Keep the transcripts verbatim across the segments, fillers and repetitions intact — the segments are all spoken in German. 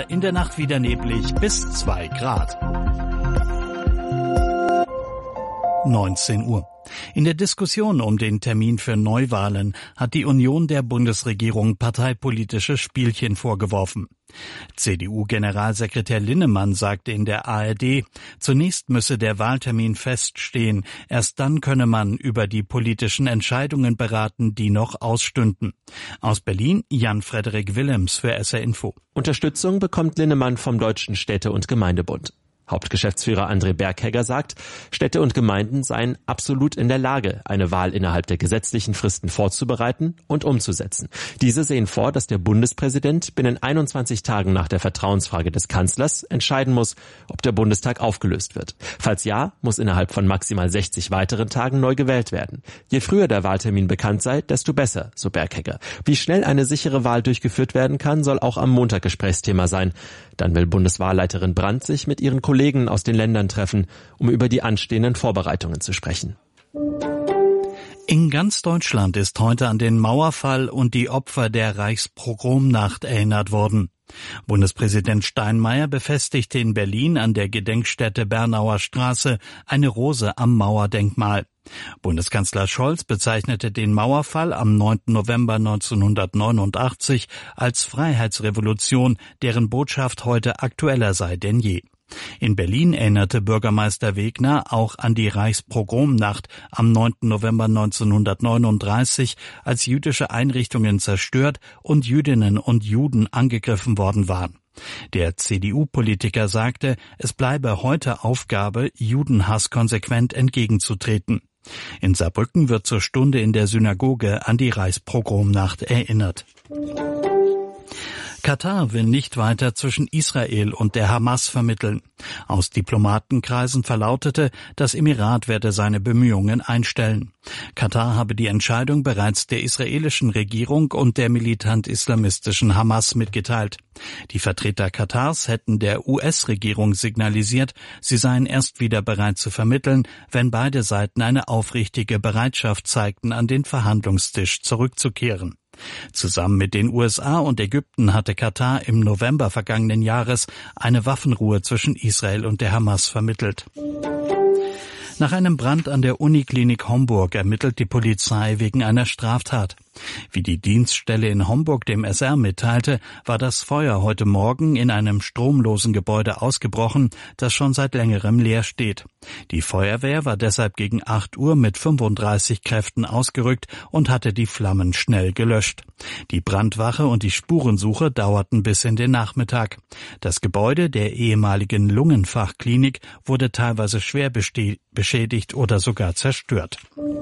Wetter, in der Nacht wieder neblig bis zwei Grad. neunzehn Uhr. In der Diskussion um den Termin für Neuwahlen hat die Union der Bundesregierung parteipolitische Spielchen vorgeworfen. C D U-Generalsekretär Linnemann sagte in der A R D, zunächst müsse der Wahltermin feststehen, erst dann könne man über die politischen Entscheidungen beraten, die noch ausstünden. Aus Berlin Jan-Frederik Willems für S R Info. Unterstützung bekommt Linnemann vom Deutschen Städte- und Gemeindebund. Hauptgeschäftsführer André Berghegger sagt, Städte und Gemeinden seien absolut in der Lage, eine Wahl innerhalb der gesetzlichen Fristen vorzubereiten und umzusetzen. Diese sehen vor, dass der Bundespräsident binnen einundzwanzig Tagen nach der Vertrauensfrage des Kanzlers entscheiden muss, ob der Bundestag aufgelöst wird. Falls ja, muss innerhalb von maximal sechzig weiteren Tagen neu gewählt werden. Je früher der Wahltermin bekannt sei, desto besser, so Berghegger. Wie schnell eine sichere Wahl durchgeführt werden kann, soll auch am Montag Gesprächsthema sein. Dann will Bundeswahlleiterin Brandt sich mit ihren Kollegen aus den Ländern treffen, um über die anstehenden Vorbereitungen zu sprechen. In ganz Deutschland ist heute an den Mauerfall und die Opfer der Reichspogromnacht erinnert worden. Bundespräsident Steinmeier befestigte in Berlin an der Gedenkstätte Bernauer Straße eine Rose am Mauerdenkmal. Bundeskanzler Scholz bezeichnete den Mauerfall am neunten November neunzehnhundertneunundachtzig als Freiheitsrevolution, deren Botschaft heute aktueller sei denn je. In Berlin erinnerte Bürgermeister Wegner auch an die Reichspogromnacht am neunten November neunzehnhundertneununddreißig, als jüdische Einrichtungen zerstört und Jüdinnen und Juden angegriffen worden waren. Der C D U-Politiker sagte, es bleibe heute Aufgabe, Judenhass konsequent entgegenzutreten. In Saarbrücken wird zur Stunde in der Synagoge an die Reichspogromnacht erinnert. Katar will nicht weiter zwischen Israel und der Hamas vermitteln. Aus Diplomatenkreisen verlautete, das Emirat werde seine Bemühungen einstellen. Katar habe die Entscheidung bereits der israelischen Regierung und der militant-islamistischen Hamas mitgeteilt. Die Vertreter Katars hätten der U S-Regierung signalisiert, sie seien erst wieder bereit zu vermitteln, wenn beide Seiten eine aufrichtige Bereitschaft zeigten, an den Verhandlungstisch zurückzukehren. Zusammen mit den U S A und Ägypten hatte Katar im November vergangenen Jahres eine Waffenruhe zwischen Israel und der Hamas vermittelt. Nach einem Brand an der Uniklinik Homburg ermittelt die Polizei wegen einer Straftat. Wie die Dienststelle in Homburg dem S R mitteilte, war das Feuer heute Morgen in einem stromlosen Gebäude ausgebrochen, das schon seit längerem leer steht. Die Feuerwehr war deshalb gegen acht Uhr mit fünfunddreißig Kräften ausgerückt und hatte die Flammen schnell gelöscht. Die Brandwache und die Spurensuche dauerten bis in den Nachmittag. Das Gebäude der ehemaligen Lungenfachklinik wurde teilweise schwer beschädigt oder sogar zerstört.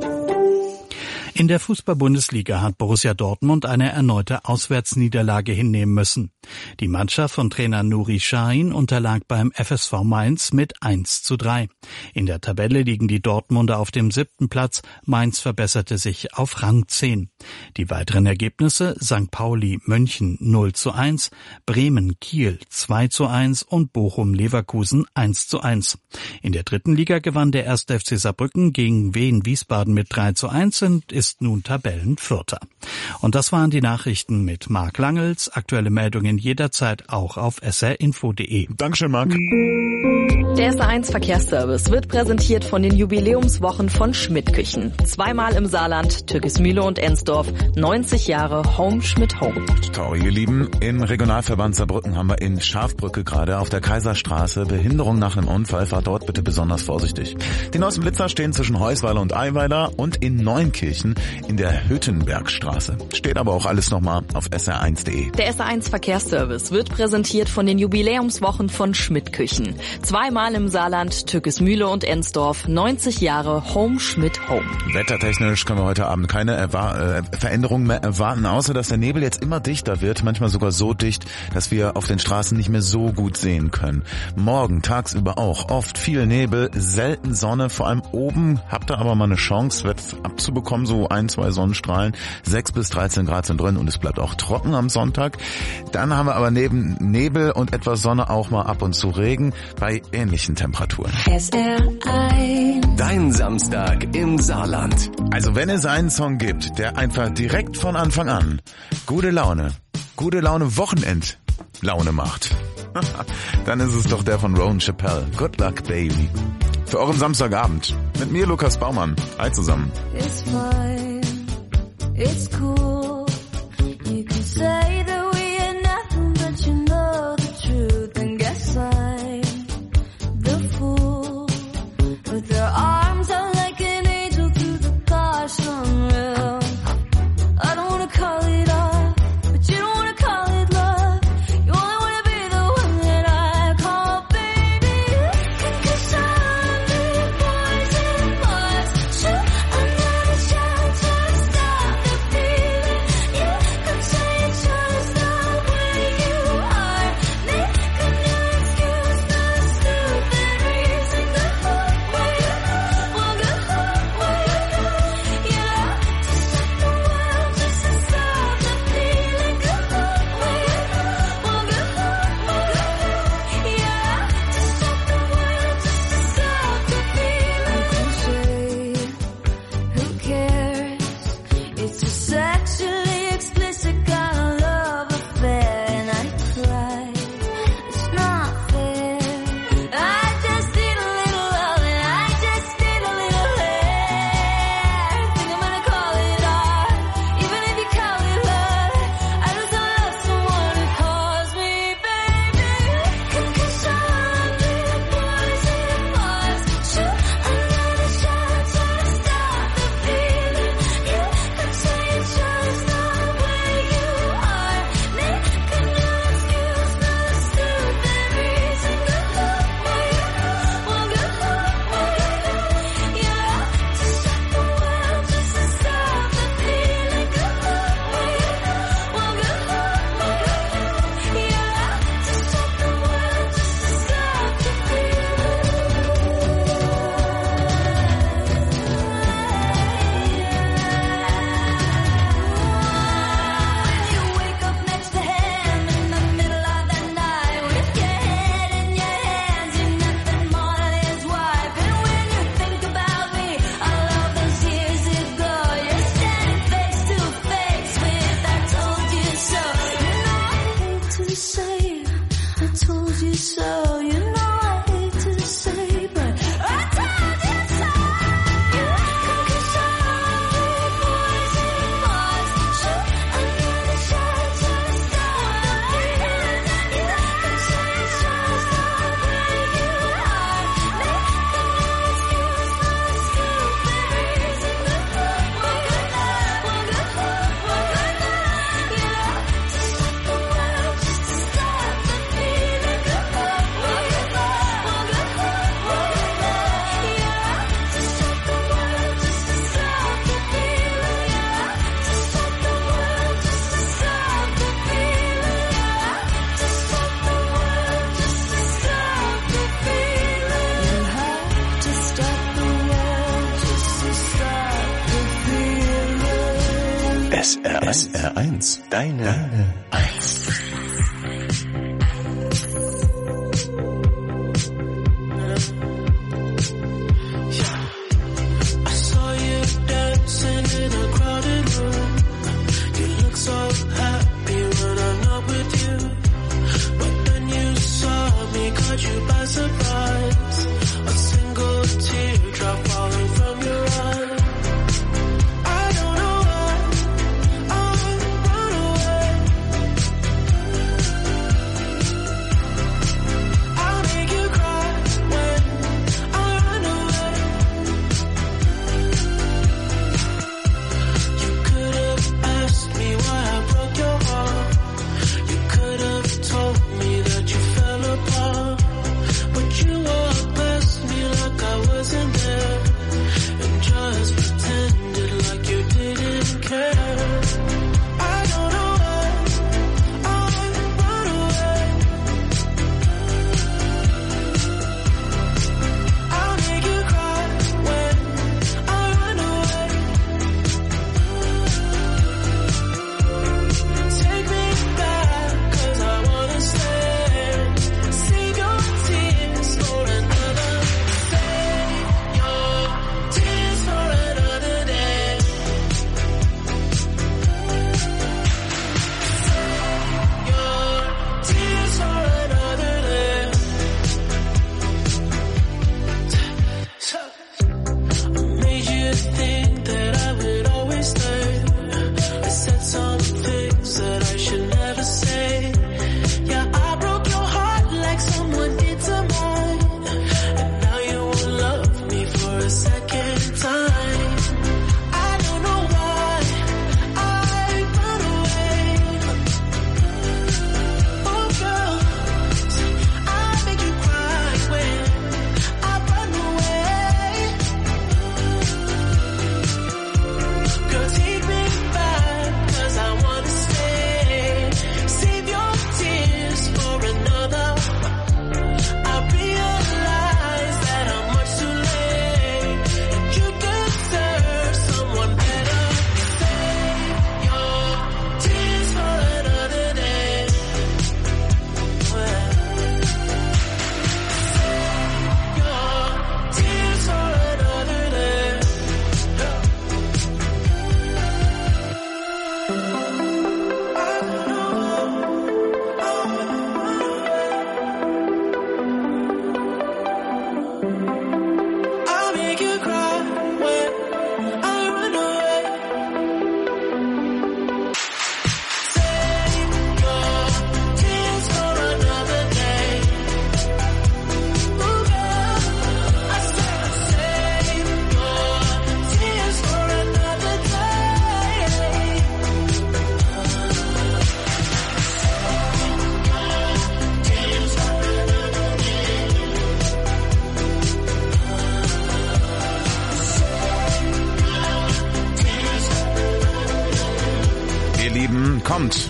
In der Fußball-Bundesliga hat Borussia Dortmund eine erneute Auswärtsniederlage hinnehmen müssen. Die Mannschaft von Trainer Nuri Sahin unterlag beim F S V Mainz mit eins zu drei. In der Tabelle liegen die Dortmunder auf dem siebten Platz, Mainz verbesserte sich auf Rang zehn. Die weiteren Ergebnisse: Sankt Pauli München null zu eins, Bremen Kiel zwei zu eins und Bochum Leverkusen eins zu eins. In der dritten Liga gewann der erste F C Saarbrücken gegen Wien Wiesbaden mit drei zu eins und ist nun Tabellenvierter. Und das waren die Nachrichten mit Marc Langels. Aktuelle Meldungen jederzeit auch auf s r info punkt d e. Dankeschön, Marc. Der S R eins Verkehrsservice wird präsentiert von den Jubiläumswochen von Schmidt Küchen. Zweimal im Saarland, Türkismühle und Ensdorf. neunzig Jahre Home Schmidt Home. Sorry, ihr Lieben. Im Regionalverband Saarbrücken haben wir in Schafbrücke gerade auf der Kaiserstraße Behinderung nach einem Unfall. Fahrt dort bitte besonders vorsichtig. Die neuesten Blitzer stehen zwischen Heusweiler und Eiweiler und in Neunkirchen in der Hüttenbergstraße. Steht aber auch alles nochmal auf s r eins punkt d e. Der S R eins Verkehrsservice wird präsentiert von den Jubiläumswochen von Schmidt Küchen. Zweimal im Saarland, Türkismühle und Ensdorf. neunzig Jahre Home Schmidt Home. Wettertechnisch können wir heute Abend keine Erwa- äh, Veränderungen mehr erwarten, außer dass der Nebel jetzt immer dichter wird, manchmal sogar so dicht, dass wir auf den Straßen nicht mehr so gut sehen können. Morgen tagsüber auch oft viel Nebel, selten Sonne, vor allem oben habt ihr aber mal eine Chance, wird abzubekommen, so ein, zwei Sonnenstrahlen. sechs bis dreizehn Grad sind drin und es bleibt auch trocken am Sonntag. Dann haben wir aber neben Nebel und etwas Sonne auch mal ab und zu Regen bei ähnlichen Temperaturen. S R eins. Dein Samstag im Saarland. Also wenn es einen Song gibt, der einfach direkt von Anfang an gute Laune, gute Laune Wochenend Laune macht, Dann ist es doch der von Rowan Chappell. Good Luck, Baby. Für euren Samstagabend. Mit mir, Lukas Baumann. Hi zusammen. It's fine, it's cool. You can say that we are nothing, but you know the truth. And guess I'm the fool. With their arms out like an angel through the gosh unreal. I don't wanna call it off, but you don't wanna call it love. You only wanna be the one that I call baby. Cause I'm the poison was true. I'm not a child to stop the feeling. You could say it's just the way you are. Make a new excuse for the stupid reason. Go away, well go away. Yeah, to stop the world just to stop the feeling. Go away, well go away. Yeah, to stop the world just to stop the feeling. Who cares? It's a sexually explicit kind of love affair, and I cry. It's not fair. I just need a little love, and I just need a little hair. Think I'm gonna call it art, even if you call it love. I just love someone who calls me baby. Cause I'm the poison was true. I'm not a child to stop the feeling. You could say it's just the way you are. Make a new excuse for the stupid reason. Go away, well go away. Yeah, to stop the world just to stop the feeling. Go away, well go away. Yeah, to stop the world just to stop the feeling. You wake up next to him in the middle of the night with your head in your hands, you're nothing more than his wife. And when you think about me, all of those years ago, you're standing face to face with I told you so. You know I hate to say it, I told you so. You know I hate to say, but I told you so. Cause I'm the poison was true. I'm not a child to stop the feeling. You could say it's just the way you are. Make a new excuse for the stupid reason. Go away, well go away. Yeah, to stop the world just to stop the feeling. Go away, well go away. Yeah, to stop the world just to stop the feeling. Yeah, to stop the world just to stop the feeling. Yeah, to stop the world just to stop the feeling. You have to stop the world just to stop the feeling. S R eins, deine eins. I saw you dancing in a crowded room. You look so happy when I'm not with you. But then you saw me, caught you by surprise. A single teardrop falling from your eye. I don't know why I run away. I'll make you cry when I run away. You could have asked me why I broke your heart. You could have told me that you fell apart. kommt.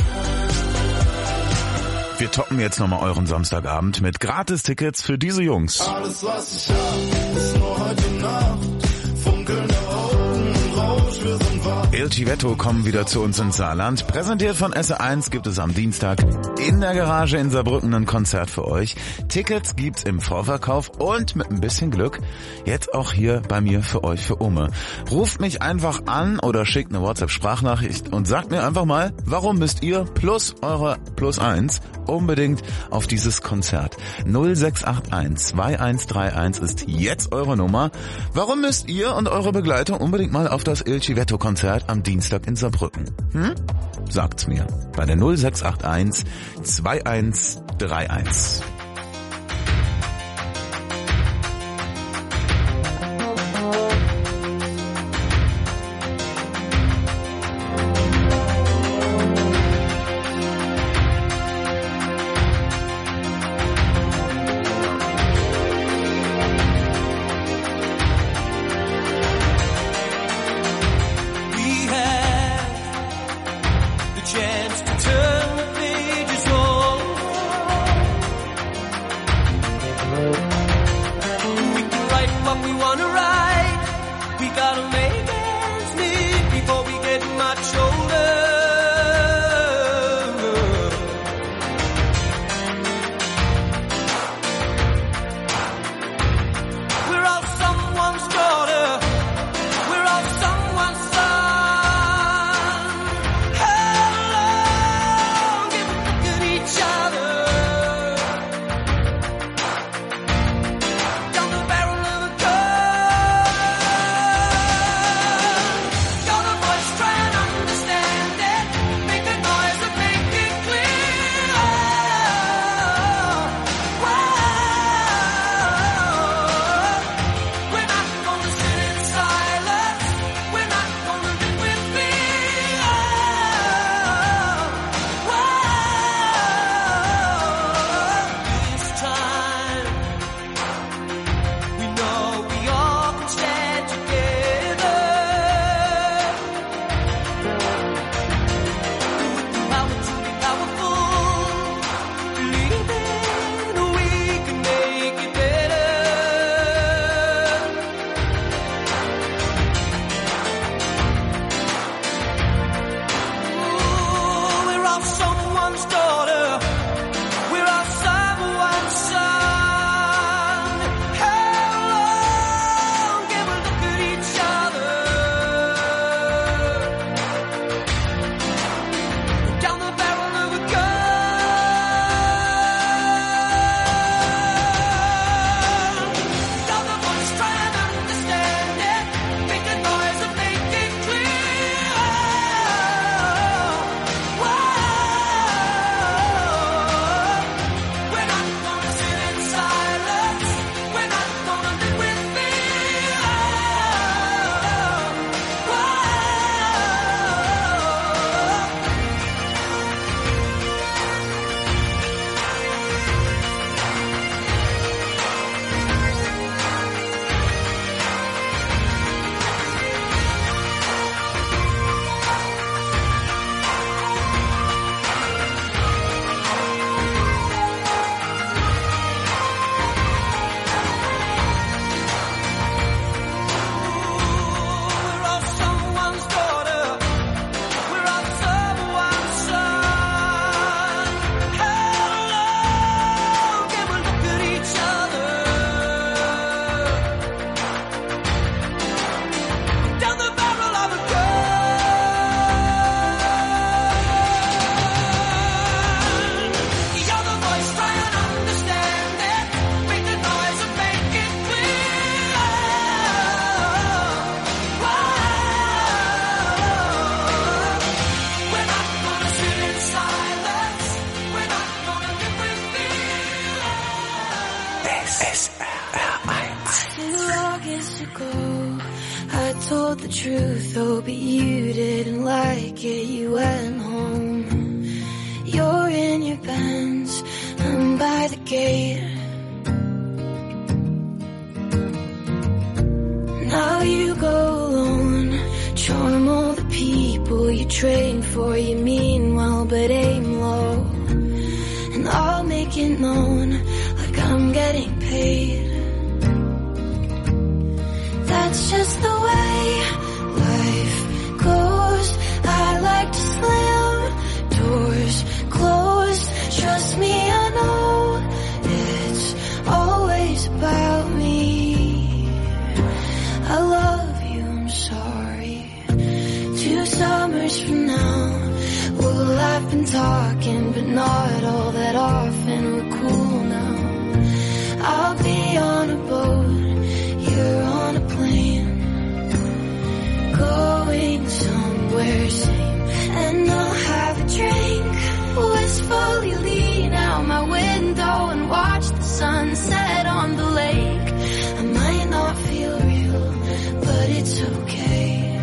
Wir toppen jetzt nochmal euren Samstagabend mit Gratis-Tickets für diese Jungs. Alles, was ich hab, ist nur heute Nacht. Funkelnde Augen, Rausch, wir sind wach. Il Civetto kommen wieder zu uns ins Saarland. Präsentiert von S R eins gibt es am Dienstag in der Garage in Saarbrücken ein Konzert für euch. Tickets gibt's im Vorverkauf und mit ein bisschen Glück jetzt auch hier bei mir für euch für Umme. Ruft mich einfach an oder schickt eine WhatsApp-Sprachnachricht und sagt mir einfach mal, warum müsst ihr plus eure plus eins unbedingt auf dieses Konzert. null sechs acht eins zwei eins drei eins ist jetzt eure Nummer. Warum müsst ihr und eure Begleitung unbedingt mal auf das Il Civetto Konzert am Dienstag in Saarbrücken? Hm? Sagt's mir bei der null sechs acht eins zwei eins drei eins. told the truth, oh, but you didn't like it, you went home. You're in your Benz, I'm by the gate. Now you go alone, charm all the people you train for, you mean well, but aim low. And I'll make it known like I'm getting paid. That's just the way life goes. I like to slam doors closed. Trust me, I know it's always about me. I love you, I'm sorry. Two summers from now, we'll laugh and talking, but not all that often. We're cool now. I'll be on a boat, you're on a plane, going somewhere same, and I'll have a drink, wistfully lean out my window and watch the sunset on the lake. I might not feel real, but it's okay,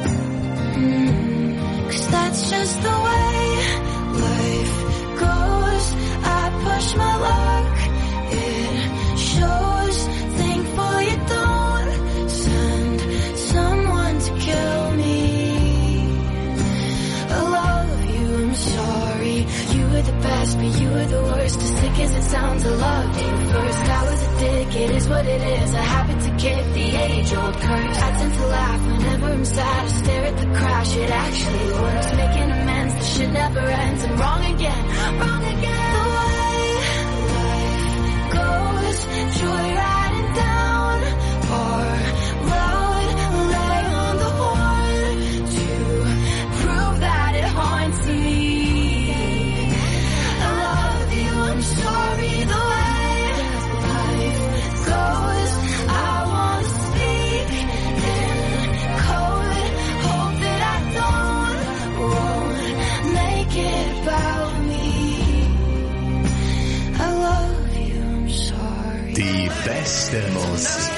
mm, 'cause that's just the way life goes. I push my luck, it shows. Thankful you don't send someone to kill me. I love you, I'm sorry. You were the best, but you were the worst. As sick as it sounds, I loved you first. I was a dick, it is what it is. I happen to get the age-old curse. I tend to laugh whenever I'm sad. I stare at the crash, it actually works. Making amends, the shit never ends. I'm wrong again, wrong again. The way life goes, joyriding down our road. Lay on the horn to prove that it haunts me. I love you, I'm sorry. The way life goes, I want to speak in code. Hope that I don't, won't make it about me. I love you, I'm sorry. Die beste Musik.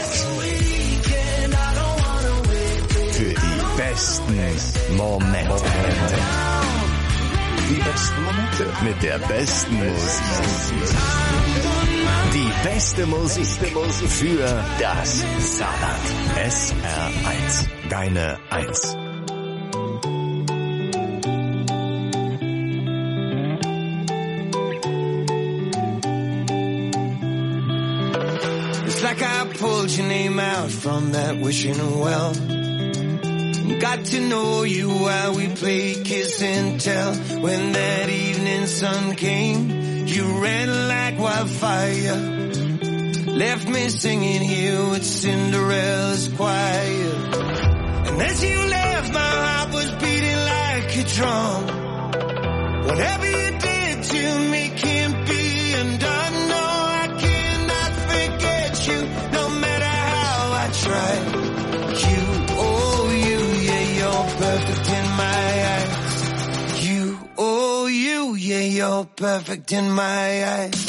Für die besten Momente. Die besten Momente. Mit der besten Musik. Die beste Musik für das Saarland. S R eins. Deine Eins. It's like I pulled your name out from that wishing well. Got to know you while we played kiss and tell. When that evening sun came, you ran like wildfire. Left me singing here with Cinderella's choir. And as you left, my heart was beating like a drum. Whatever you did to me can't be undone. No, I cannot forget you, no matter how I try. You, oh you, yeah, you're perfect in my eyes. You, oh you, yeah, you're perfect in my eyes.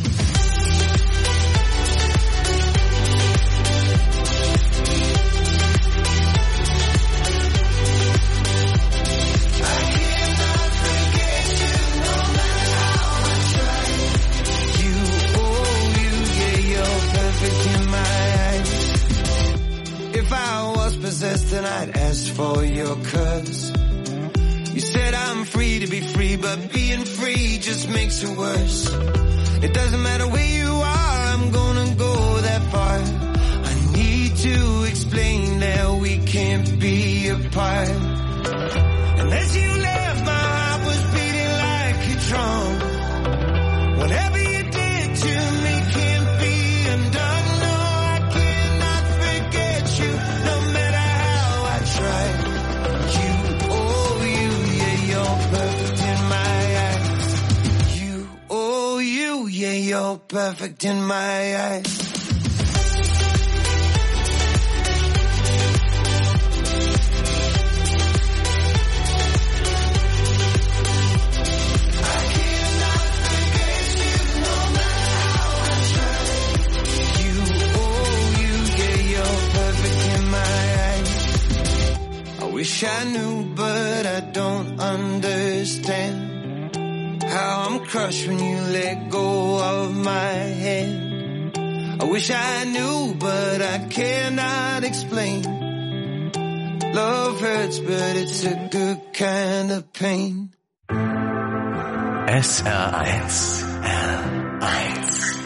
Then I'd ask for your curse. You said I'm free to be free, but being free just makes it worse. It doesn't matter where you are, I'm gonna go that far. I need to explain that we can't be apart. And as you left, my heart was beating like a drum. Whatever you did to me can't be undone. No, I cannot forget you, no matter try. You, oh you, yeah, you're perfect in my eyes. You, oh you, yeah, you're perfect in my eyes. Wish I knew, but I don't understand how I'm crushed when you let go of my hand. I wish I knew, but I cannot explain Love hurts, but it's a good kind of pain. S R eins. R eins.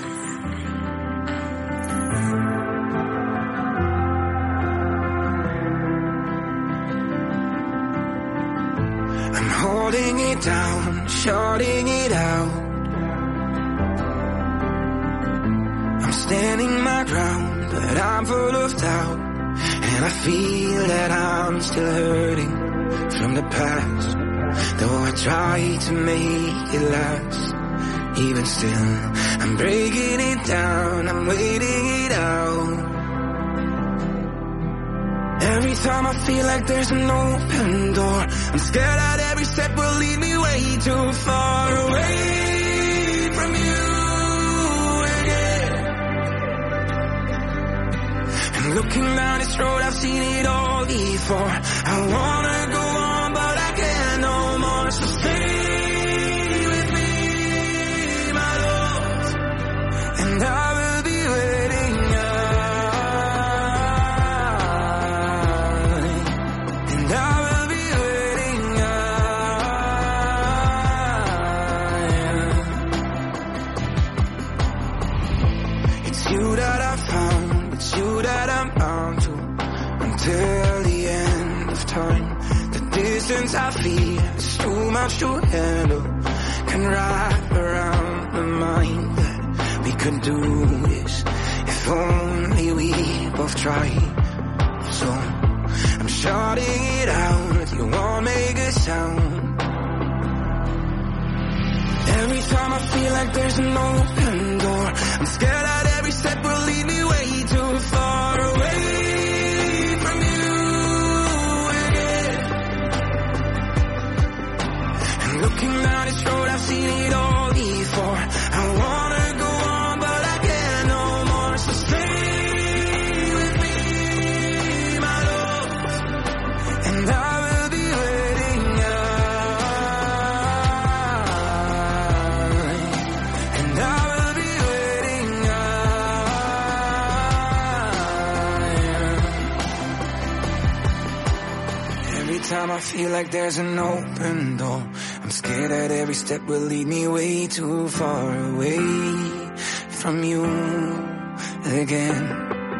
I'm holding it down, shutting it out. I'm standing my ground, but I'm full of doubt. And I feel that I'm still hurting from the past. Though I try to make it last, even still, I'm breaking it down, I'm waiting it out. Every time I feel like there's an open door, I'm scared that every step will lead me way too far away from you again. And looking down this road, I've seen it all before. I wanna go on, but I can't no more. So stay with me, my love, and I will be waiting. And I will be waiting. It's you that I found, it's you that I'm bound to until the end of time. The distance I feel is too much to handle. Can wrap around the mind that we could do this if only we both tried. So I'm shutting it out, you won't make a sound. Every time I feel like there's an open door, I'm scared that every step will lead me way too far away from you again. And looking down this road, I've seen it all before. I wanna go on, but I can't no more. So stay with me, my love, and I will be waiting. And I will be waiting. Every time I feel like there's an open door, I'm scared that every step will lead me way too far away from you again.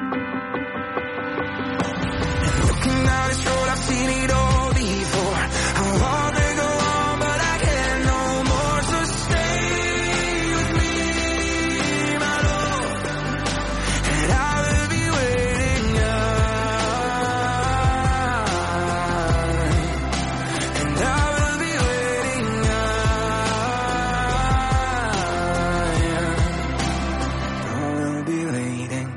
And looking down this road, I've seen it all before. I wanna go on, but I can't no more. So stay with me, my love, and I will be waiting. And I will be waiting. I will be waiting.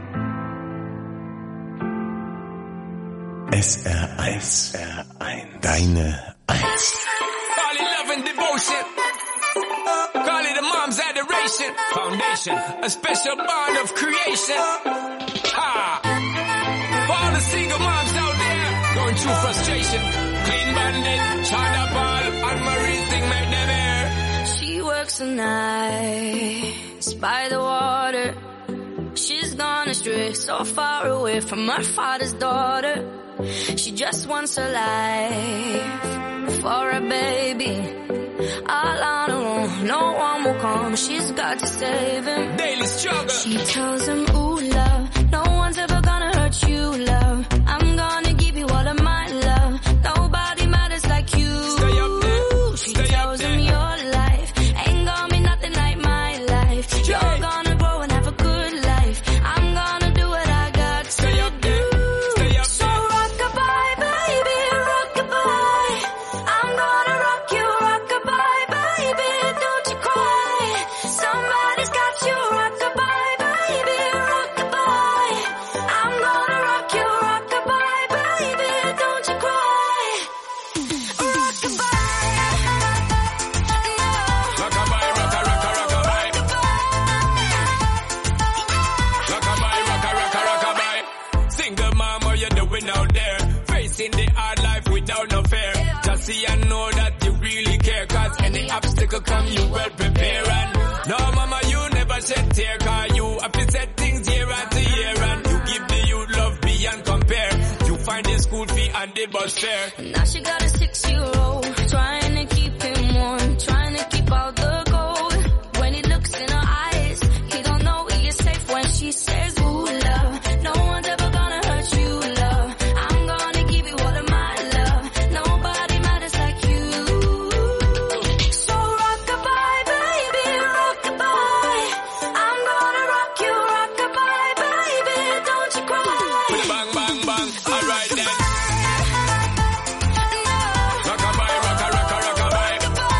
S R eins. R eins. Deine Eins. Call it love and devotion. Call it a mom's adoration. Foundation, a special bond of creation. Ah. For all the single moms out there going through frustration. Clean Bandit, China Ball, and Marie thing make them air. She works the nights by the water. She's gone astray, so far away from her father's daughter. She just wants a life for a baby. All on her own, no one will come. She's got to save him. Daily struggle. She tells him, ooh, love, no one's ever gonna hurt you, love. I'm gonna give you all of my love. Nobody matters like you. Stay up there. She Stay up tells there. him your life ain't gonna be nothing like my life. You're gonna grow and have a good life. I'm gonna do what I got to Stay up there. Stay up so there. rock-a-bye, baby, rock-a-bye. I'm gonna rock you, rock-a-bye, baby, don't you cry. Somebody's got you, rock-a-bye, baby, rock-a-bye. I'm gonna rock you, rock-a-bye, baby, don't you cry. Rock-a-bye, Rockabye, rocka, rocka, rockabye. Rockabye, rocka, rocka, rockabye. Single mom, what you doing out there? Facing the hard life without no fear. Just see and know that you really care. Cause any obstacle come, you well prepare. And no, mama, you never shed tear. Cause you have to set things year after year. And you give the youth love beyond compare. You find the school fee and the did but stare. Now she got a six-year-old, trying to keep him warm, trying to keep out the cold. When he looks in her eyes, he don't know he is safe when she says, ooh, love, no one's ever gonna hurt you, love. I'm gonna give you all of my love. Nobody matters like you. So rock-a-bye, baby, rock-a-bye. I'm gonna rock you, rock-a-bye, baby, don't you cry. With a bang, bang, bang. All right then. Rock-a-bye, rocka, rocka, rock-a-bye.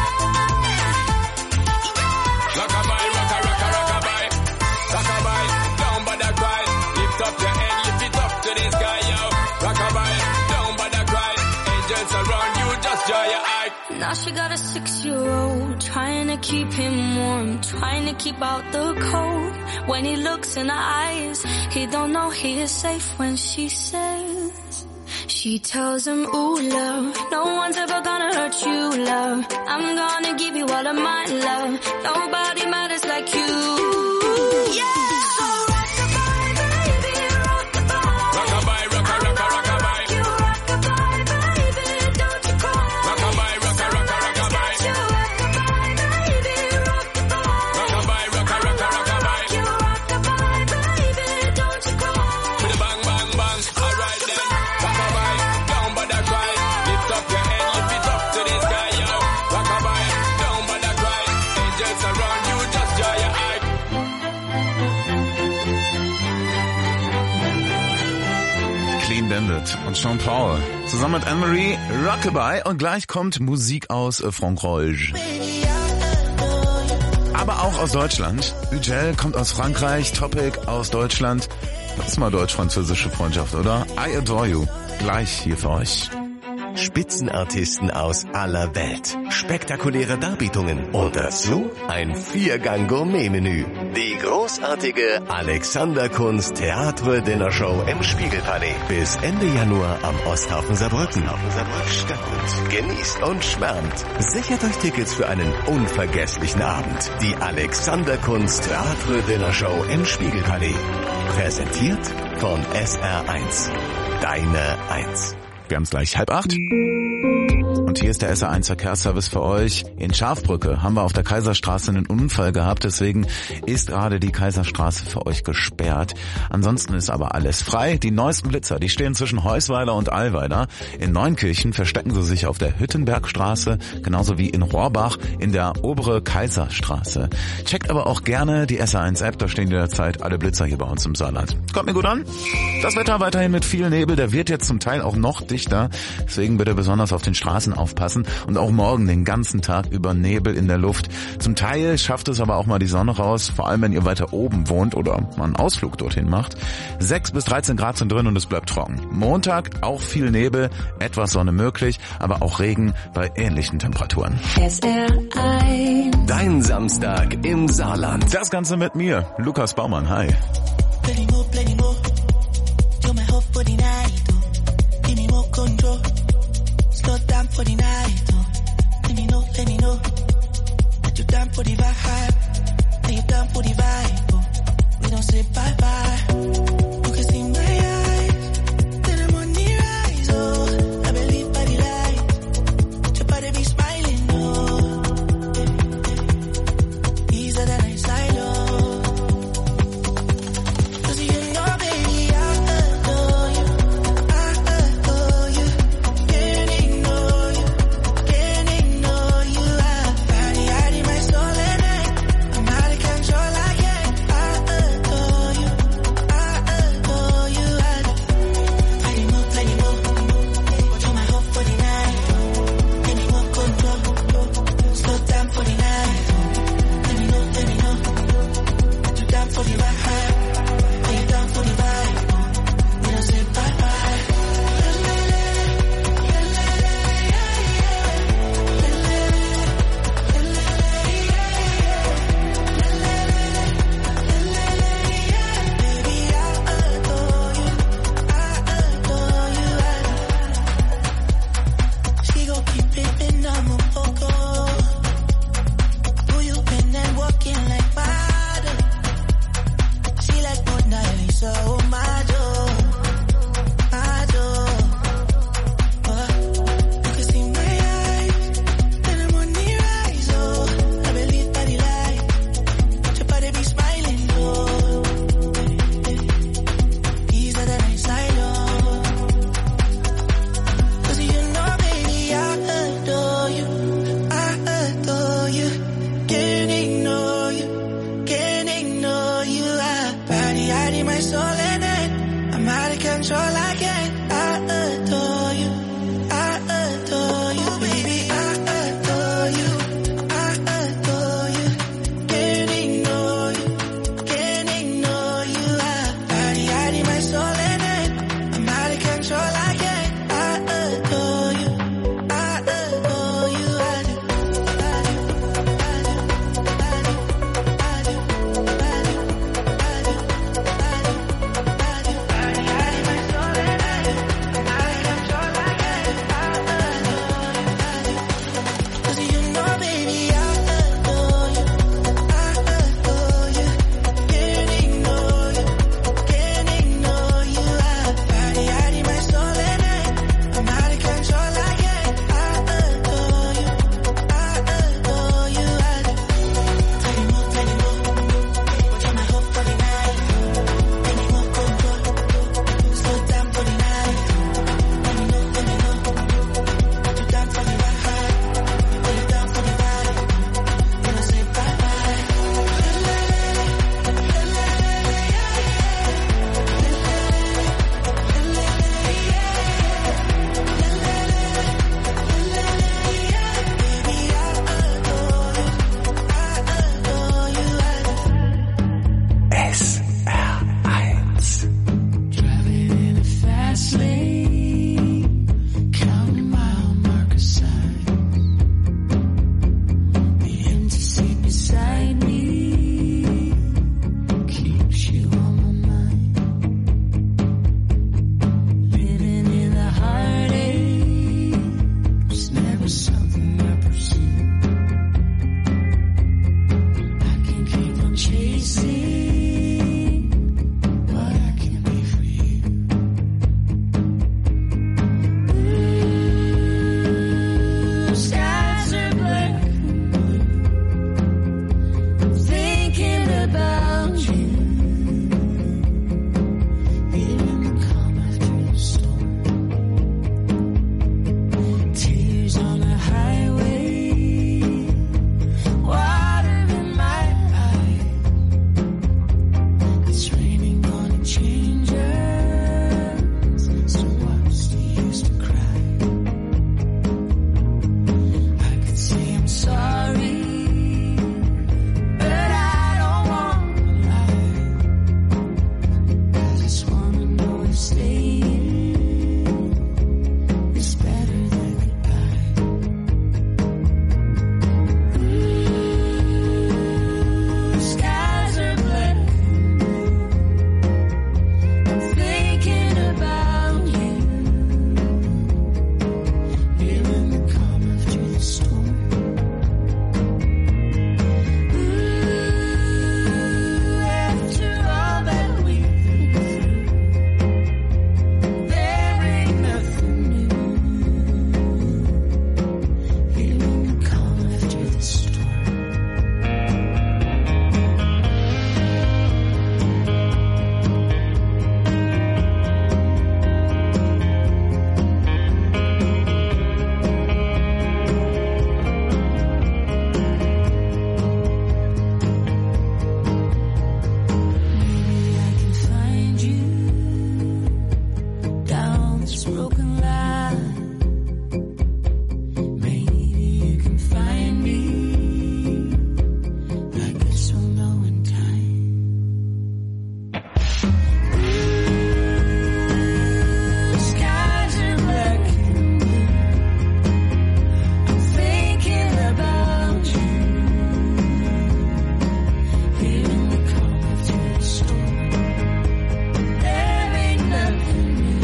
Rock-a-bye, rocka, rocka, rock-a-bye. Rock-a-bye, don't bother cry. Lift up your head, lift it up to the sky, yo. Rock-a-bye, don't bother cry. Angels around you, just dry your eye. Now she got a six-year-old, trying to keep him warm, trying to keep out the cold. When he looks in her eyes, he don't know he is safe when she says, she tells him, ooh, love, no one's ever gonna hurt you, love. I'm gonna give you all of my love. Nobody matters like you. Yeah! So rock-a-bye, baby, rock-a-bye. Rock-a-bye, rocka, rocka, rock-a-bye. You rock-a-bye, baby, don't you cry. Rock-a-bye, rocka, rocka, rock-a-bye. You rock-a-bye, baby, rock-a-bye. Rock-a-bye, rocka, rocka, rock-a-bye. You rock-a-bye, baby, don't you cry. With a bang, bang, bang. All right then. Rock-a-bye, don't bother cry. Lift up your head, lift it up to the sky, yo. Rock-a-bye, don't bother cry. Angels around you, just dry your eye. Clean Bandit und Sean Paul. Zusammen mit Anne-Marie, Rockabye. Und gleich kommt Musik aus äh, Frankreich. Aber auch aus Deutschland. Ugel kommt aus Frankreich, Topic aus Deutschland. Das ist mal deutsch-französische Freundschaft, oder? I Adore You. Gleich hier für euch. Spitzenartisten aus aller Welt, spektakuläre Darbietungen und dazu ein Viergang-Gourmet-Menü. Die großartige Alexander-Kunst Theatre-Dinner-Show im Spiegelpalais. Bis Ende Januar am Osthafen Saarbrücken. Stimmt, genießt und schwärmt. Sichert euch Tickets für einen unvergesslichen Abend. Die Alexander-Kunst Theatre-Dinner-Show im Spiegelpalais. Präsentiert von S R eins. Deine eins. Wir haben es gleich halb acht. Und hier ist der S R eins Verkehrsservice für euch. In Schafbrücke haben wir auf der Kaiserstraße einen Unfall gehabt, deswegen ist gerade die Kaiserstraße für euch gesperrt. Ansonsten ist aber alles frei. Die neuesten Blitzer, die stehen zwischen Heusweiler und Allweiler. In Neunkirchen verstecken sie sich auf der Hüttenbergstraße, genauso wie in Rohrbach in der Obere Kaiserstraße. Checkt aber auch gerne die S R eins App, da stehen jederzeit alle Blitzer hier bei uns im Saarland. Kommt mir gut an. Das Wetter weiterhin mit viel Nebel, der wird jetzt zum Teil auch noch dichter. Deswegen bitte besonders auf den Straßen aufpassen und auch morgen den ganzen Tag über Nebel in der Luft. Zum Teil schafft es aber auch mal die Sonne raus, vor allem wenn ihr weiter oben wohnt oder mal einen Ausflug dorthin macht. sechs bis dreizehn Grad sind drin und es bleibt trocken. Montag auch viel Nebel, etwas Sonne möglich, aber auch Regen bei ähnlichen Temperaturen. S R eins. Dein Samstag im Saarland. Das Ganze mit mir, Lukas Baumann. Hi. Plenty more, plenty more. You're my hope for the night, oh. Give me more control. Slow down for the night, oh. Let me know, let me know. That you down for the vibe. That you down for the vibe, oh. We don't say bye-bye. You can see my eyes. Till the money rise, oh. I believe by the light. That your body be smiling, oh. Easier than I sign, oh. Control, I can't hiding my soul in it. I'm out of control, I can't. I adore you. I adore you, baby. I adore you. I adore you. Can't ignore you. Can't ignore you. I'm hiding, hiding my soul in it. I'm out of control, I can't. I adore you. I adore you. I do. I do. I do. I do. I do. I do. I do. I do. Hiding, hiding my soul in it. I'm out of control, I can't. I adore you. I do. 'Cause you know, baby, I adore you. I adore you. Can't ignore you. Can't ignore you. I'm hiding, hiding my soul in it. I'm out of control, I can't. I adore you. I adore you. I do. Tiny more, tiny more. You're my hope for the night. Tiny more, control. Slow down for the night. Let me know, let me know. Put you down for the ride. Put you down for the ride. Then I say bye bye. Baby, I adore you. I adore you. I do. S R eins. Driving in a fast lane, counting mile marker signs. The empty seat beside me keeps you on my mind. Living in the heartache was never something I pursued. I can keep on chasing what I can be for you. Ooh, skies are black and blue. I'm thinking about you. Hearing the calm after the storm. Tears on the highway. Water in my eyes. It's raining on changes. So what's the use to cry? I could say I'm sorry, but I don't want to lie. I just wanna know if staying is better than goodbye. Ooh, skies are black and blue. I'm thinking about you. Feeling the calm after the storm. Ooh, after all that we've been through, there ain't nothing new. Feeling the calm after the storm. Maybe I can find you down this broken line. Maybe you can find me. I guess we'll know in time. Ooh, skies are black and blue. I'm thinking about you. Hearing the calm after the storm. There ain't nothing new.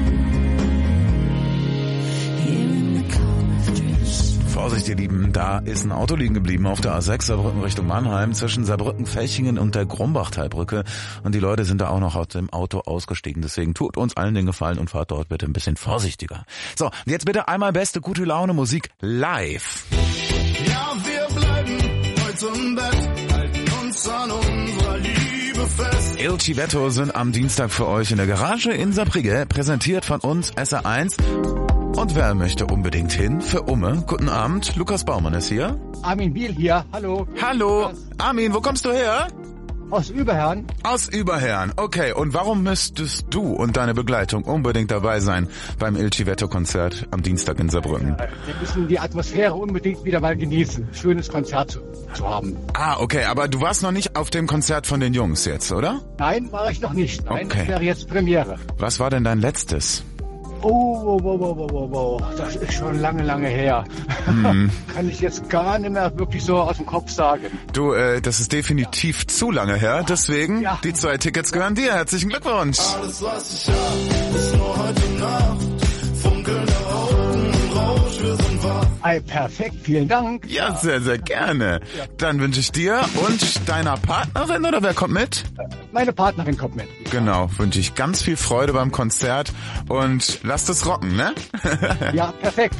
Hearing the calm after the storm. Vorsicht, ihr Lieben, da ist ein Auto liegen geblieben auf der A sechs Saarbrücken Richtung Mannheim zwischen Saarbrücken-Fechingen und der Grumbachtalbrücke und die Leute sind da auch noch aus dem Auto ausgestiegen. Deswegen tut uns allen den Gefallen und fahrt dort bitte ein bisschen vorsichtiger. So, und jetzt bitte einmal beste gute Laune Musik live. Ja, wir bleiben heute im Bett, halten uns an unserer Liebe fest. Il Civetto sind am Dienstag für euch in der Garage in Saarbrücken, präsentiert von uns S R eins. Und wer möchte unbedingt hin? Für Umme. Guten Abend, Lukas Baumann ist hier. Armin Biel hier, hallo. Hallo, Armin, wo kommst du her? Aus Überherrn. Aus Überherrn, okay. Und warum müsstest du und deine Begleitung unbedingt dabei sein beim Il Civetto-Konzert am Dienstag in Saarbrücken? Wir müssen die Atmosphäre unbedingt wieder mal genießen. Schönes Konzert zu, zu haben. Ah, okay, aber du warst noch nicht auf dem Konzert von den Jungs jetzt, oder? Nein, war ich noch nicht. Nein, okay. Das wäre jetzt Premiere. Was war denn dein letztes? Oh, oh, oh, oh, oh, oh, das ist schon lange, lange her. Hm. Kann ich jetzt gar nicht mehr wirklich so aus dem Kopf sagen. Du, äh, das ist definitiv zu lange her, deswegen, ja. Die zwei Tickets gehören dir. Herzlichen Glückwunsch. Alles, was ich hab, ist nur heute Nacht. Funkelnde Augen und Rausch, wir sind wach. Ei, perfekt, vielen Dank. Ja, sehr, sehr gerne. Dann wünsche ich dir und deiner Partnerin, oder wer kommt mit? Meine Partnerin kommt mit. Genau, wünsche ich ganz viel Freude beim Konzert und lasst es rocken, ne? Ja, perfekt.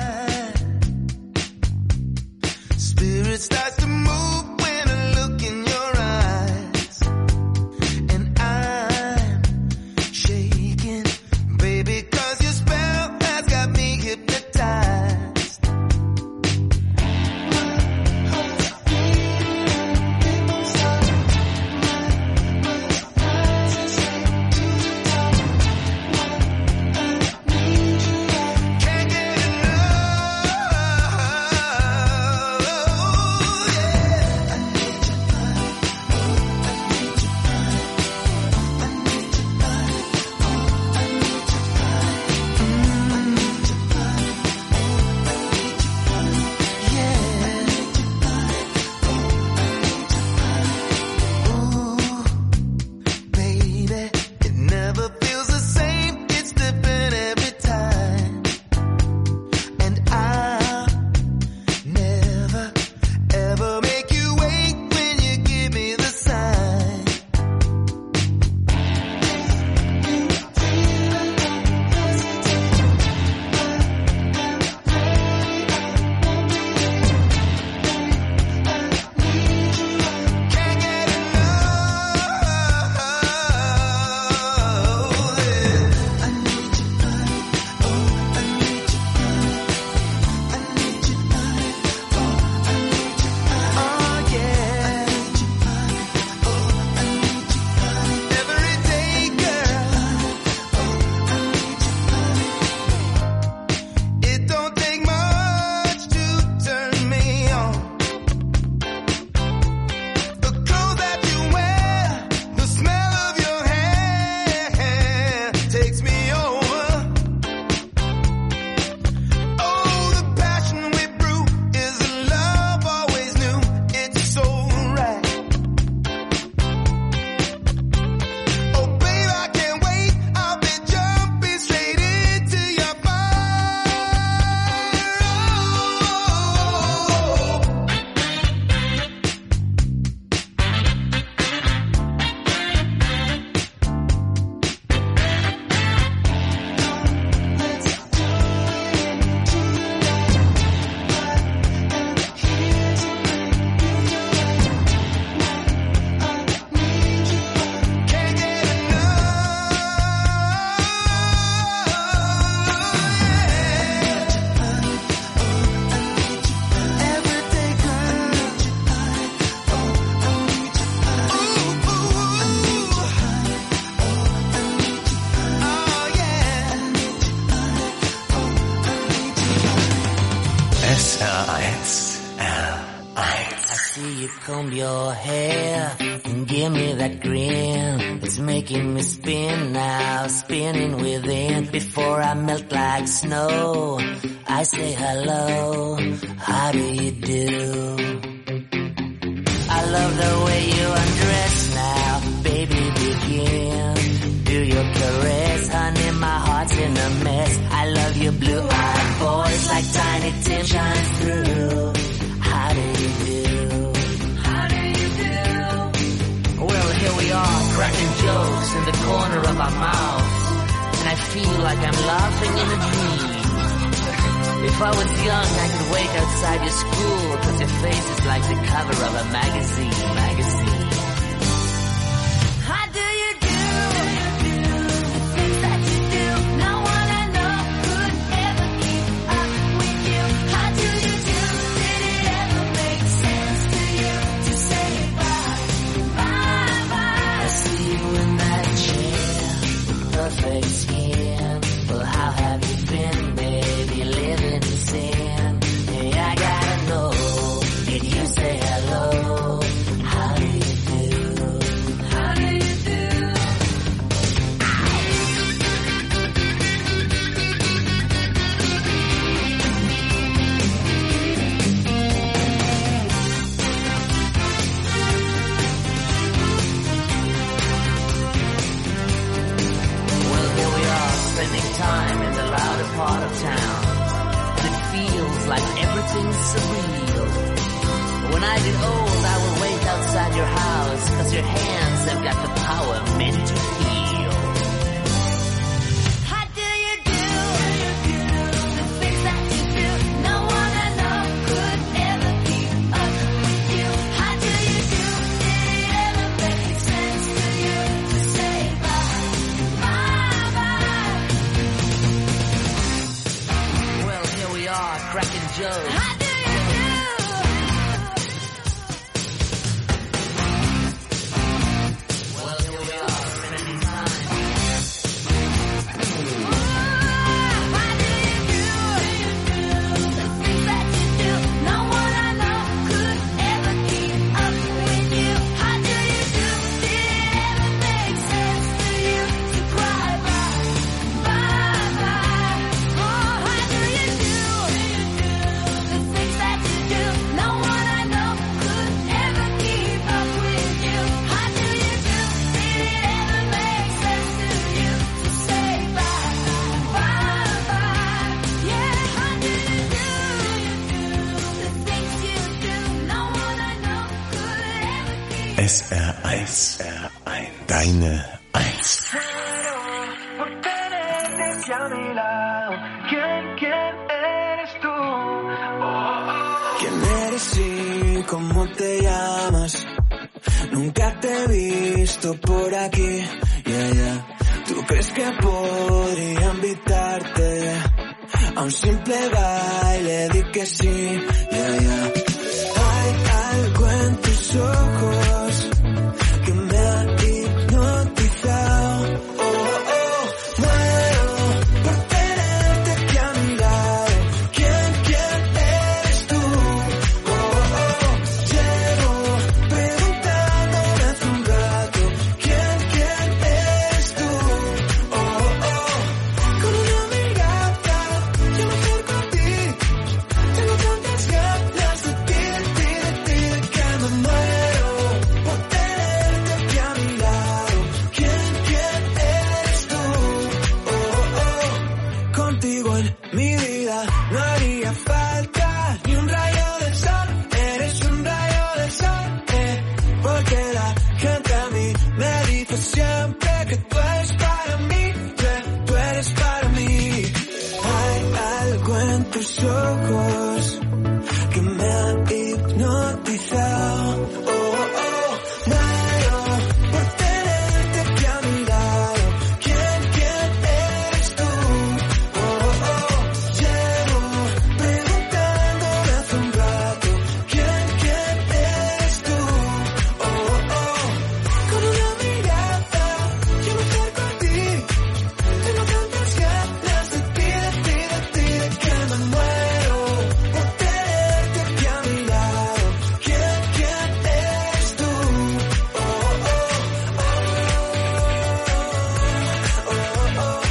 Spirit starts to move when I look in your eyes, and I'm shaking, baby, 'cause your spell has got me hypnotized. S R eins, R eins. I see you comb your hair and give me that grin. It's making me spin now, spinning within. Before I melt like snow, I say hello, how do you do? I love the way you undress now, baby, begin. Do your caress, honey, my heart's in a mess. I love your blue-eyed voice like Tiny Tim shines through. How do you do? How do you do? Well, here we are, cracking jokes in the corner of our mouths. And I feel like I'm laughing in a dream. If I was young, I could wait outside your school, 'cause your face is like the cover of a magazine, magazine. How do you do? The things that you do, no one I know could ever keep up with you. How do you do? Did it ever make sense to you to say goodbye? Goodbye. something surreal. When I get old, I will wait outside your house, cause your hands have got the power meant to heal. How do you do the things that you do? No one I know could ever keep up with you. How do you do? Did it ever make sense to you to say bye, bye, bye? Well, here we are, cracking jokes. How do you S R eins. Deine Eins. ¿Quién eres y cómo te llamas? Nunca te he visto por aquí, yeah, yeah. ¿Tú crees que podría invitarte a un simple baile? Di que sí, yeah, yeah. Hay algo en tus ojos que me ha hipnotizado. Oh, oh, oh. Muero por tenerte aquí a mi lado. ¿Quién, quién eres tú? Oh, oh, oh. Llevo preguntándome hace un rato. ¿Quién, quién eres tú? Oh, oh, oh. Con una mirada yo me acerco a ti. Tengo tantas ganas de ti, de ti, de ti, de que me muero por tenerte aquí a mi lado. ¿Quién, quién eres tú? Oh, oh, oh. Contigo en mi vida no haría falta ni un rayo del sol. Eres un rayo del sol, eh. Porque la gente a mí me dice siempre que tú eres para mí, que tú eres para mí. Hay algo en tus ojos que me ha hipnotizado. Oh, oh, oh. Muero por tenerte aquí a mi lado. ¿Quién, quién eres tú? Oh, oh, oh. Llevo preguntándome hace un rato. ¿Quién, quién eres tú? Oh, oh, oh. Con una mirada yo me acerco a ti. Tengo tantas ganas de ti, de ti, de ti, de que me muero por tenerte aquí a mi lado. ¿Quién, quién eres tú? Oh, oh, oh, oh, oh,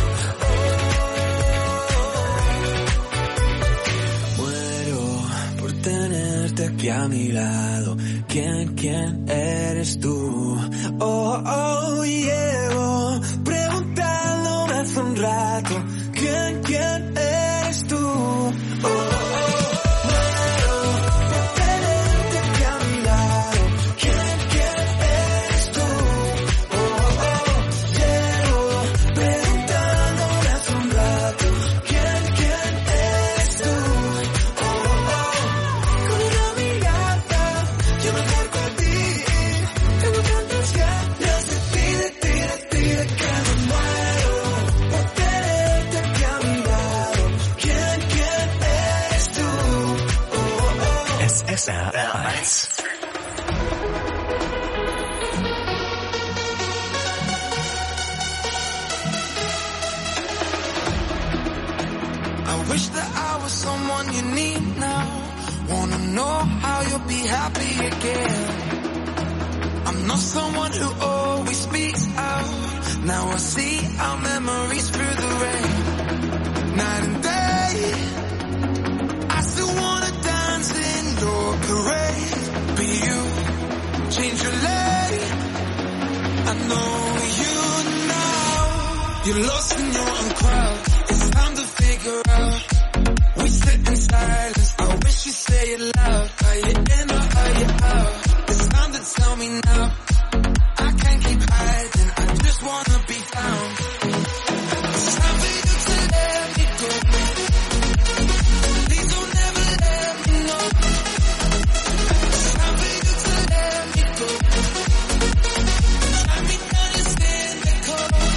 oh. Muero por tenerte aquí a mi lado. ¿Quién, quién eres tú? Oh, oh, llevo preguntándome hace un rato. ¿Quién, quién eres tú? Oh, oh, oh. Muero por tenerte aquí a mi lado. ¿Quién, quién eres tú? Oh, oh, oh. Llevo preguntándome hace un rato. ¿Quién, quién eres tú? Oh, oh, oh. Con una mirada yo me acerco a ti. Tengo tantas ganas de ti, de ti, de ti, de que me muero por tenerte aquí a mi lado. ¿Quién, quién eres tú? Oh, oh, oh. S R eins. I wish that I was someone you need now. Wanna know how you'll be happy again. I'm not someone who always speaks out. Now I see our memories through the rain. Night and day, I still wanna dance in your parade. But you change your lane. I know you now. You're lost in your own crowd. It's time to figure out. We sit in silence. I wish you say it loud. Are you in or are you out? It's time to tell me now. I can't keep hiding, I just wanna be found. It's time for you to let me go. Please don't ever let me know. It's time for you to let me go. Try me down and stand the cold.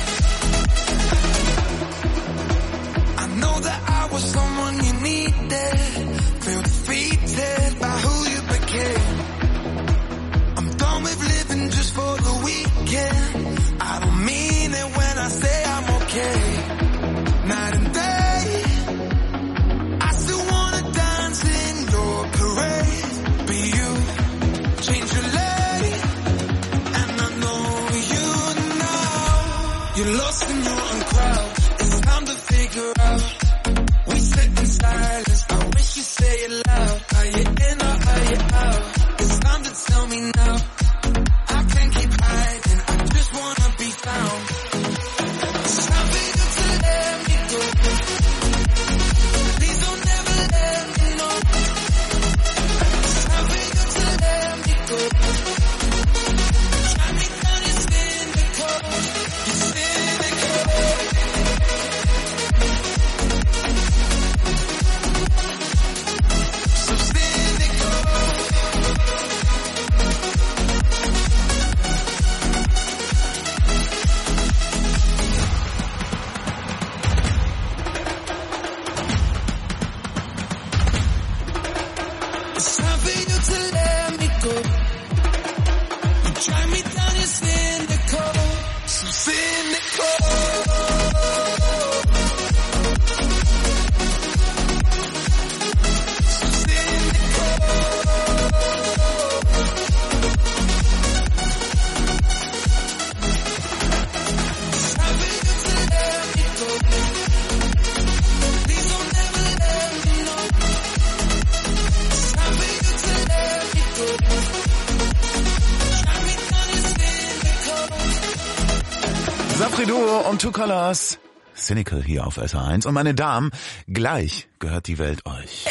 I know that I was someone you needed. Feel defeated by who you became. I'm done with living just for the weekend. I don't mean it when I say I'm okay. Night and day, I still wanna dance in your parade. But you change your lane, and I know you now. You're lost in your own crowd. It's time to figure out. We sit in silence. I wish you say it loud. Are you in or are you out? It's time to tell me now. I can't keep hiding. I just wanna be found. It's time for you to let me go. Please don't ever let me know. It's time for you to let me go. Try me down and spin the cold. You spin the cold. So spin the cold. It's time for you to let me go. You try me down and spin the cold. So spin the cold. So spin the cold. It's time for you to let me go. Please don't ever let me know. It's time for you to let me go. Try me down and spin the cold. Sapri Duo und Two Colors. Cynical hier auf S R eins. Und meine Damen, gleich gehört die Welt euch.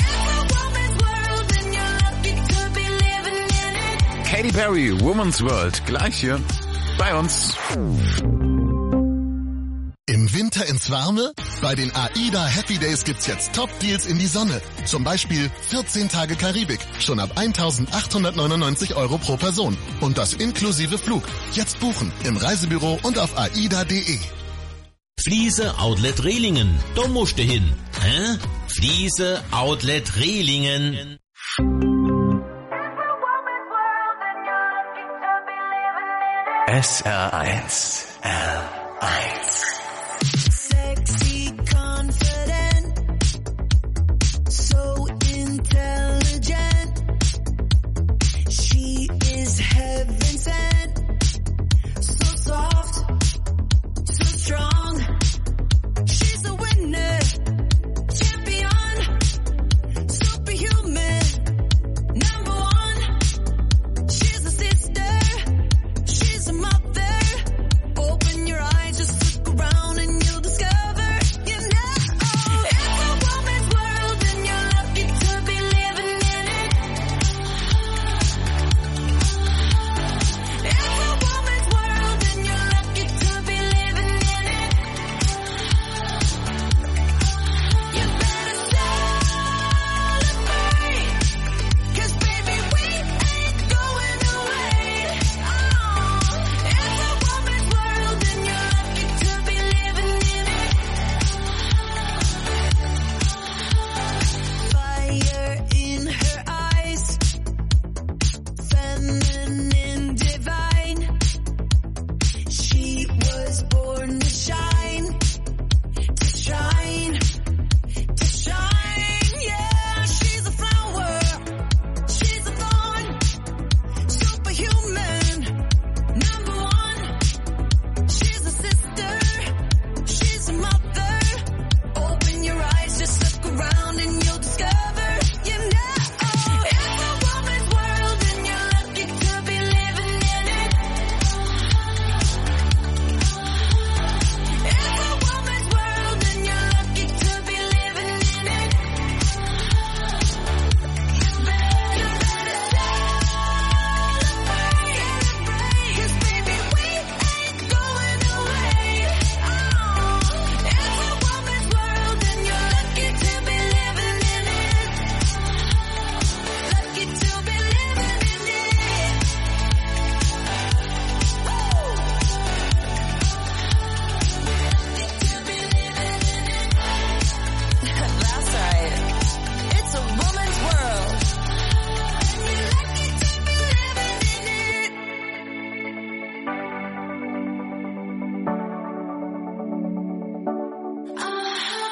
Katy Perry, Woman's World. Gleich hier bei uns. Im Winter ins Warme? Bei den AIDA Happy Days gibt's jetzt Top-Deals in die Sonne. Zum Beispiel vierzehn Tage Karibik, schon ab eintausendachthundertneunundneunzig Euro pro Person. Und das inklusive Flug. Jetzt buchen im Reisebüro und auf aida punkt de. Fliese Outlet Rehlingen. Da musst du hin. Hä? Fliese Outlet Rehlingen. S R eins. R eins. Sexy, confident, so intelligent. She is heaven sent, so soft, so strong. She's a winner, champion, superhuman, number one. She's a sister, she's a mother. Open your eyes, just look around.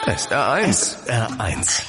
S R eins. S R eins.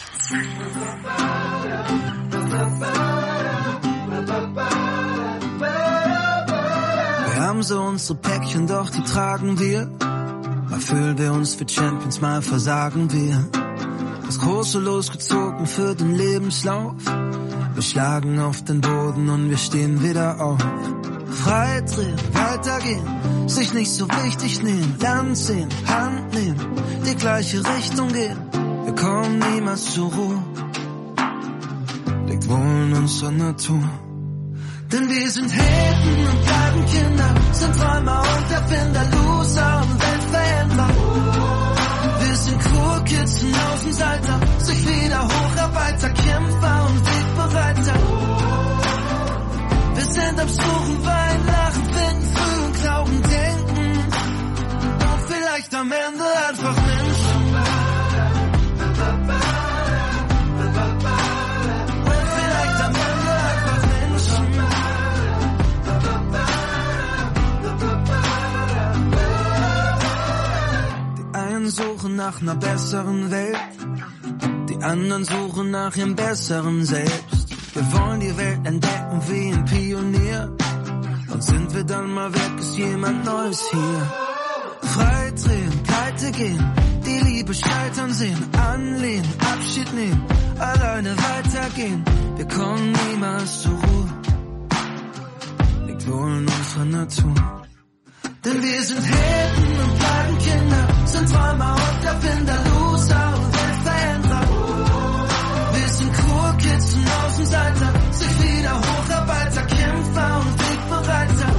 Wir haben so unsere Päckchen, doch die tragen wir. Mal fühlen wir uns wie Champions, mal versagen wir. Das große losgezogen für den Lebenslauf. Wir schlagen auf den Boden und wir stehen wieder auf. Frei drehen, weitergehen, sich nicht so wichtig nehmen. Land sehen, Hand nehmen, die gleiche Richtung gehen. Wir kommen niemals zur Ruhe, liegt wohl in unserer Natur. Denn wir sind Helden und bleiben Kinder, sind Träumer und Erfinder, Loser und Weltveränderer. Wir sind Cool Kids und Außenseiter, sich wieder Hocharbeiter, Kämpfer und Wegbereiter. Wir sind am Suchen, Wein, Lachen, Finden, Fühlen, Glauben, Denken und vielleicht am Ende einfach Menschen. Und vielleicht am Ende einfach Menschen. Die einen suchen nach einer besseren Welt, die anderen suchen nach ihrem besseren Selbst. Wir wollen die Welt entdecken wie ein Pionier. Und sind wir dann mal weg, ist jemand Neues hier. Frei drehen, pleite gehen, die Liebe scheitern sehen. Anlehnen, Abschied nehmen, alleine weitergehen. Wir kommen niemals zur Ruhe, liegt wohl in unserer Natur. Denn wir sind Helden und bleiben Kinder, sind Träumer und Erfinder, Loser und Weltveränderer. Wir sind Cool Kids und Außenseiter, sich wieder Hocharbeiter, Kämpfer und Wegbereiter.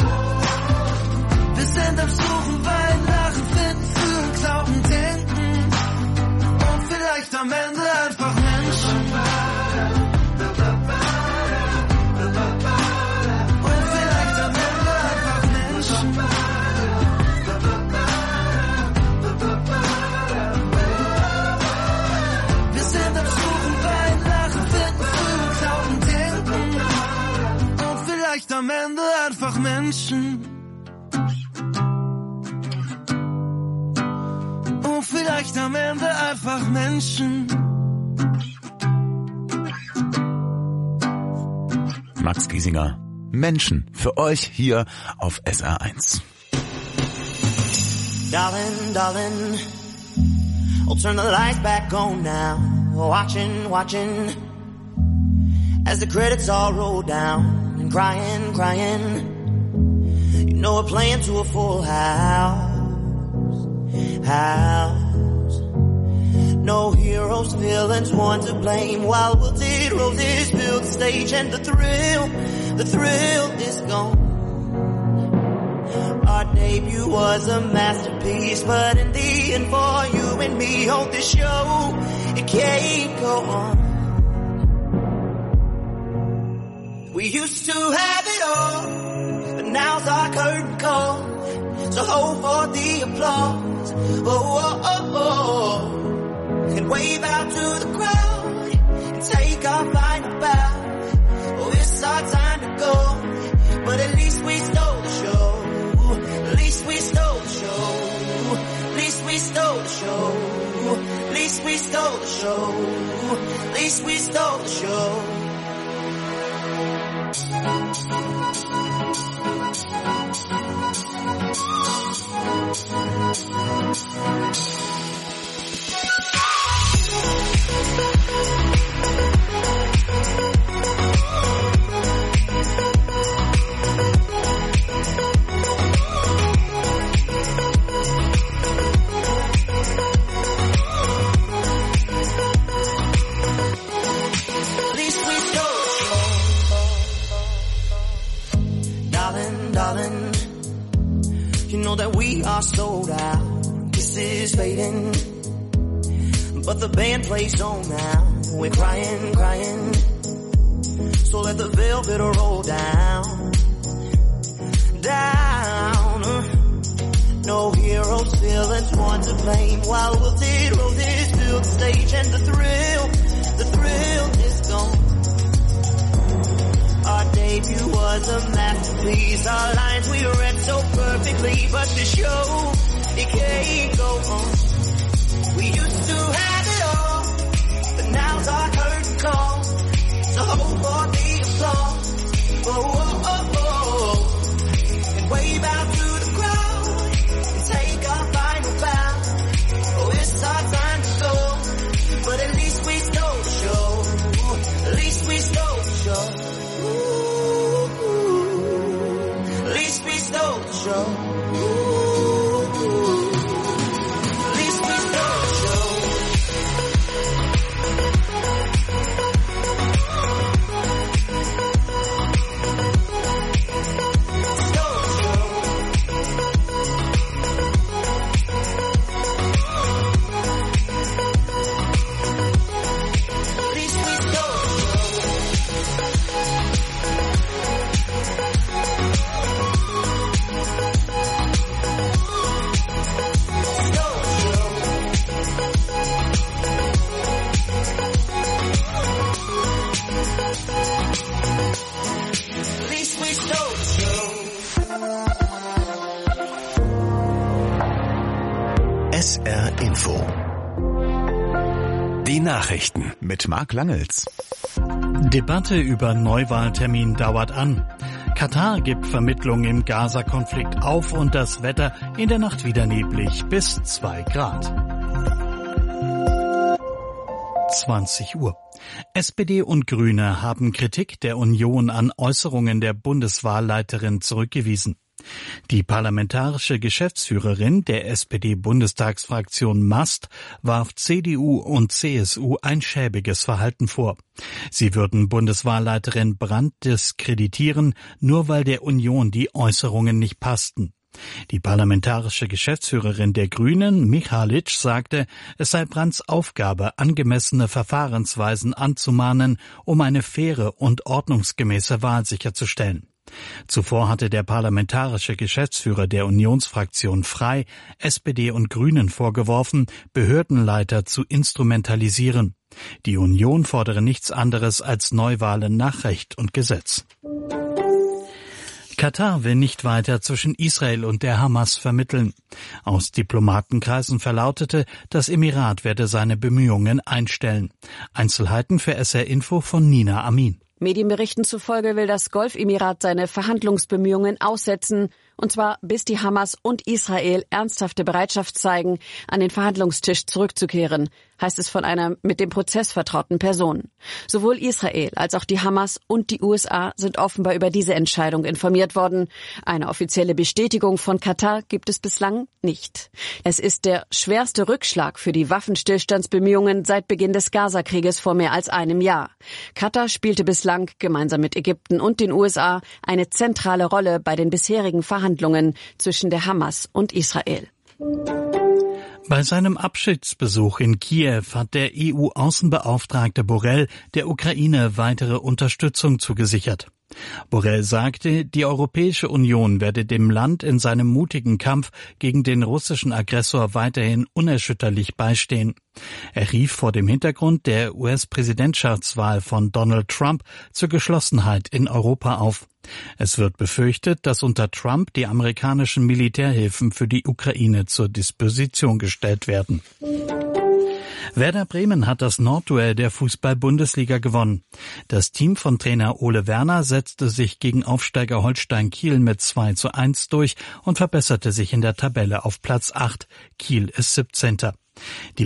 Wir sind am Suchen, Wein, Lachen, Finden, Fühlen, Glauben, Denken und vielleicht am Ende einfach Menschen. Und vielleicht am Ende einfach Menschen. Wir sind am Suchen, Wein, Lachen, Finden, Fühlen, Glauben, Denken und vielleicht am Ende einfach Menschen. Und vielleicht am Ende einfach Menschen. Max Giesinger. Menschen. Für euch hier auf S R eins. Darling, darling, I'll turn the lights back on now. Watching, watching, as the credits all roll down. And crying, crying, you know we're playing to a full house. House. No heroes, villains, one to blame. While wilted roses fill the stage and the thrill, the thrill is gone. Our debut was a masterpiece, but in the end for you and me on this show, it can't go on. We used to have it all, but now's our curtain call. So hold for the applause, oh, oh, oh, oh. And wave out to the crowd, and take our final bow. Oh, it's our time to go, but at least we stole the show. At least we stole the show. At least we stole the show. At least we stole the show. At least we stole the show. That we are sold out, this is fading, but the band plays on now. We're crying, crying, so let the velvet roll down, down. No heroes, villains, one to blame. While wilted roses fill the stage and the thrill, the thrill is gone. Our debut was a masterpiece. Our lines we read so perfectly, but the show, it can't go on. We used to have it all, but now's our curtain call. So hold for the applause. Oh, oh, oh, oh. And wave out to the crowd and take our final bow. Oh, it's our time to go, but at least we stole the show. At least we stole the show. Ooh, at least we stole the show. S R Info. Die Nachrichten mit Marc Langels. Debatte über Neuwahltermin dauert an. Katar gibt Vermittlung im Gaza-Konflikt auf und das Wetter in der Nacht wieder neblig bis zwei Grad. zwanzig Uhr. S P D und Grüne haben Kritik der Union an Äußerungen der Bundeswahlleiterin zurückgewiesen. Die parlamentarische Geschäftsführerin der S P D-Bundestagsfraktion Mast warf C D U und C S U ein schäbiges Verhalten vor. Sie würden Bundeswahlleiterin Brandt diskreditieren, nur weil der Union die Äußerungen nicht passten. Die parlamentarische Geschäftsführerin der Grünen, Michalic, sagte, es sei Brandts Aufgabe, angemessene Verfahrensweisen anzumahnen, um eine faire und ordnungsgemäße Wahl sicherzustellen. Zuvor hatte der parlamentarische Geschäftsführer der Unionsfraktion Frei S P D und Grünen vorgeworfen, Behördenleiter zu instrumentalisieren. Die Union fordere nichts anderes als Neuwahlen nach Recht und Gesetz. Katar will nicht weiter zwischen Israel und der Hamas vermitteln. Aus Diplomatenkreisen verlautete, das Emirat werde seine Bemühungen einstellen. Einzelheiten für S R Info von Nina Amin. Medienberichten zufolge will das Golfemirat seine Verhandlungsbemühungen aussetzen, und zwar bis die Hamas und Israel ernsthafte Bereitschaft zeigen, an den Verhandlungstisch zurückzukehren, heißt es von einer mit dem Prozess vertrauten Person. Sowohl Israel als auch die Hamas und die U S A sind offenbar über diese Entscheidung informiert worden. Eine offizielle Bestätigung von Katar gibt es bislang nicht. Es ist der schwerste Rückschlag für die Waffenstillstandsbemühungen seit Beginn des Gaza-Krieges vor mehr als einem Jahr. Katar spielte bislang gemeinsam mit Ägypten und den U S A eine zentrale Rolle bei den bisherigen Verhandlungen zwischen der Hamas und Israel. Bei seinem Abschiedsbesuch in Kiew hat der E U-Außenbeauftragte Borrell der Ukraine weitere Unterstützung zugesichert. Borrell sagte, die Europäische Union werde dem Land in seinem mutigen Kampf gegen den russischen Aggressor weiterhin unerschütterlich beistehen. Er rief vor dem Hintergrund der U S-Präsidentschaftswahl von Donald Trump zur Geschlossenheit in Europa auf. Es wird befürchtet, dass unter Trump die amerikanischen Militärhilfen für die Ukraine zur Disposition gestellt werden. Werder Bremen hat das Nordduell der Fußball-Bundesliga gewonnen. Das Team von Trainer Ole Werner setzte sich gegen Aufsteiger Holstein Kiel mit zwei zu eins durch und verbesserte sich in der Tabelle auf Platz acht. Kiel ist siebzehnter. Die